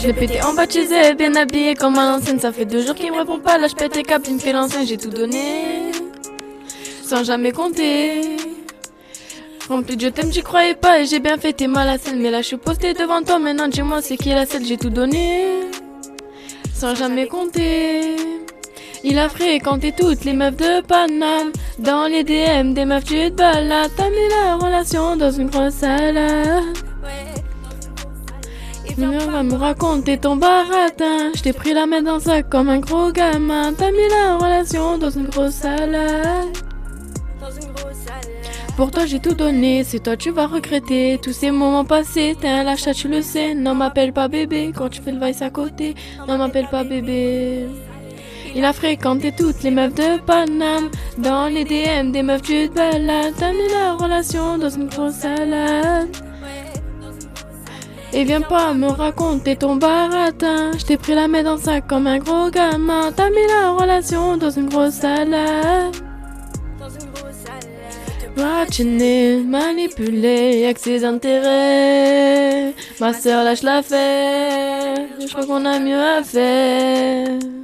Je l'ai pété en bas de chez elle, bien habillée comme à l'ancienne. Ça fait 2 jours qu'il me répond pas, là je pète les câbles, il me fait l'ancien. J'ai tout donné, sans jamais compter. Rempli de je t'aime, j'y croyais pas et j'ai bien fait, t'es mal à celle. Mais là je suis postée devant toi, maintenant dis-moi c'est qui est la celle. J'ai tout donné, sans jamais compter. Il a fréquenté toutes les meufs de Paname. Dans les DM des meufs tu te balades. T'as mis la relation dans une grosse salade. Il va me raconter ton baratin. Je t'ai pris la main dans le sac comme un gros gamin. T'as mis la relation dans une grosse salade. Pour toi j'ai tout donné, c'est toi tu vas regretter tous ces moments passés, t'es un lâche, tu le sais. Non m'appelle pas bébé, quand tu fais le vice à côté. Non m'appelle pas bébé. Il a fréquenté toutes les meufs de Paname. Dans les DM des meufs tu te balades. T'as mis la relation dans une grosse salade. Et viens pas me raconter ton baratin. Je t'ai pris la main dans le sac comme un gros gamin. T'as mis la relation dans une grosse salade. Ratchiné, manipulé, y'a que ses intérêts. Ma sœur lâche l'affaire, je crois qu'on a mieux à faire.